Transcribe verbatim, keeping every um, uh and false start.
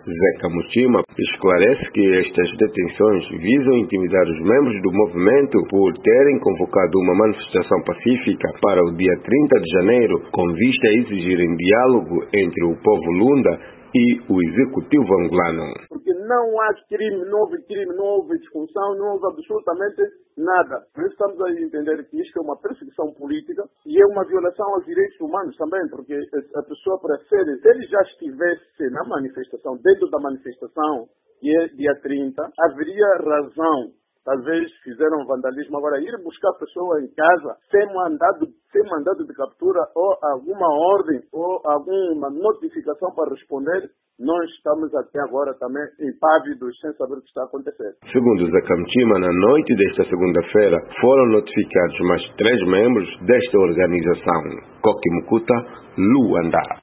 Zeca Mutima esclarece que estas detenções visam intimidar os membros do movimento por terem convocado uma manifestação pacífica para o dia trinta de janeiro, com vista a exigirem diálogo entre o povo Lunda e o executivo angolano. Porque não há crime, não houve crime, não houve disfunção, não houve absolutamente nada. Por isso estamos a entender que isto é uma perseguição política e é uma violação aos direitos humanos também, porque a pessoa, para ser, se ele já estivesse na manifestação, dentro da manifestação, que é dia trinta, haveria razão. Talvez fizeram vandalismo. Agora, ir buscar a pessoa em casa sem mandado, sem mandado de captura ou alguma ordem ou alguma notificação para responder, nós estamos até agora também impávidos, sem saber o que está acontecendo. Segundo Zeca Mutima, na noite desta segunda-feira foram notificados mais três membros desta organização. Coque Mucuta, Luanda.